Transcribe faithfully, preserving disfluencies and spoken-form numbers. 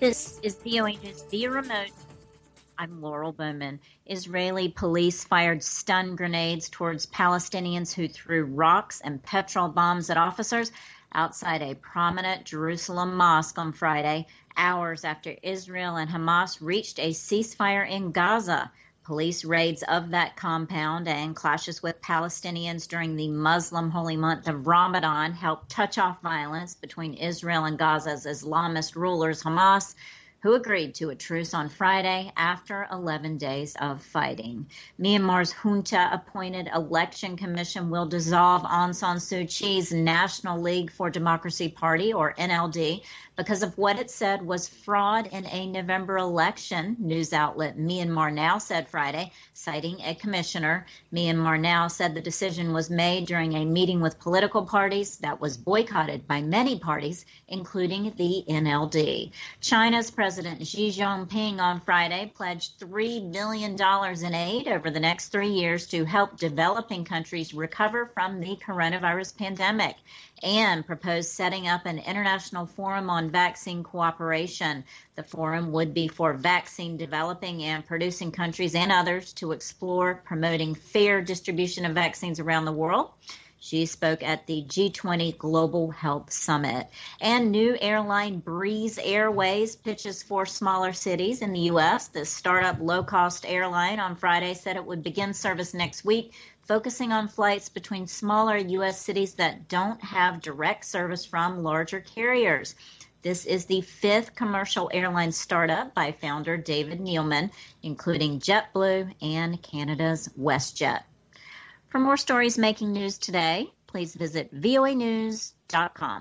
This is V O A News via remote. I'm Laurel Bowman. Israeli police fired stun grenades towards Palestinians who threw rocks and petrol bombs at officers outside a prominent Jerusalem mosque on Friday, hours after Israel and Hamas reached a ceasefire in Gaza. Police raids of that compound and clashes with Palestinians during the Muslim holy month of Ramadan helped touch off violence between Israel and Gaza's Islamist rulers, Hamas, who agreed to a truce on Friday after eleven days of fighting. Myanmar's junta-appointed election commission will dissolve Aung San Suu Kyi's National League for Democracy Party, or N L D, because of what it said was fraud in a November election, news outlet Myanmar Now said Friday, citing a commissioner. Myanmar Now said the decision was made during a meeting with political parties that was boycotted by many parties, including the N L D. China's President Xi Jinping on Friday pledged three billion dollars in aid over the next three years to help developing countries recover from the coronavirus pandemic, and proposed setting up an international forum on vaccine cooperation. The forum would be for vaccine developing and producing countries and others to explore promoting fair distribution of vaccines around the world. She spoke at the G twenty Global Health Summit. And new airline Breeze Airways pitches for smaller cities in the U S. The startup low-cost airline on Friday said it would begin service next week, focusing on flights between smaller U S cities that don't have direct service from larger carriers. This is the fifth commercial airline startup by founder David Neeleman, including JetBlue and Canada's WestJet. For more stories making news today, please visit V O A news dot com.